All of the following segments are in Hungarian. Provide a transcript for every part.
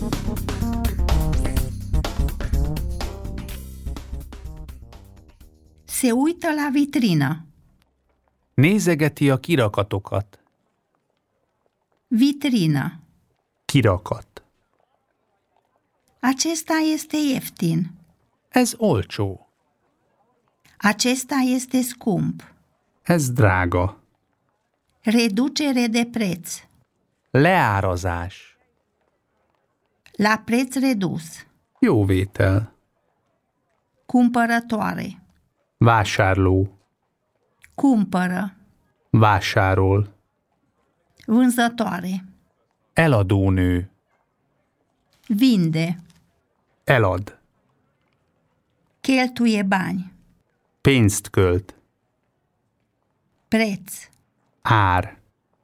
Se uită la vitrină. Nézegeti a kirakatokat. Vitrină. Kirakat. Acesta este ieftin. Ez olcsó. Acesta este scump. Ez drága. Reducere de preț. Leárazás. La preț redus. Jóvétel. Cumpărătoare. Vásárló. Cumpără. Vásárol. Vânzătoare. Eladónő. Vinde. Elad. Cheltuie bani. Pénzt költ. Preț. Ár.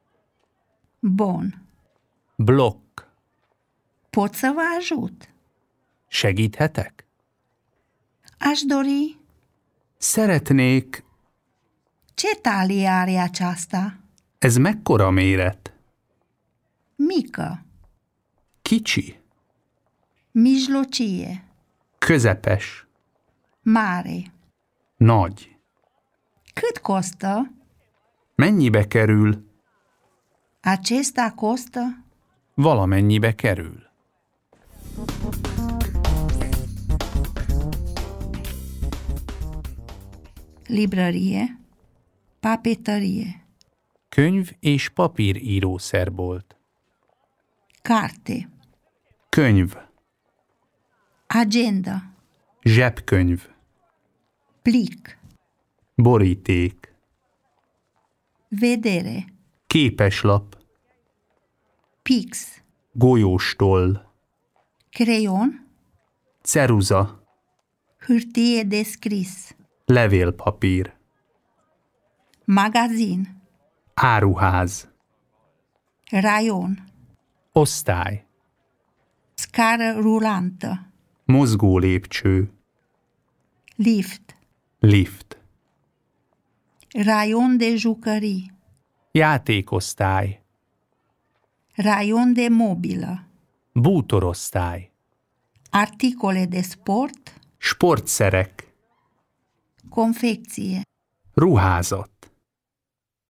Bon. Blokk. Pot să vă ajut? Segíthetek? Aș dori. Szeretnék. Ce talie are aceasta? Ez mekkora méret? Mică. Kicsi. Mijlocie. Közepes. Mare. Nagy. Cât costă? Mennyibe kerül? Acesta costă? Valamennyibe kerül. Librărie. Papetărie. Könyv- és papírírószerbolt. Carte. Könyv. Agenda. Zsebkönyv. Plic. Boríték. Vedere. Képeslap. Pix. Golyóstoll. Creion. Ceruza. Hârtie de scris. Levélpapír. Magazin. Áruház. Raion. Osztály. Scară rulantă. Mozgó lépcső. Lift. Lift. Raion de jucării. Játékosztály. Raion de mobilă. Bútorosztály. Articole de sport. Sportszerek. Confecție. Ruházat.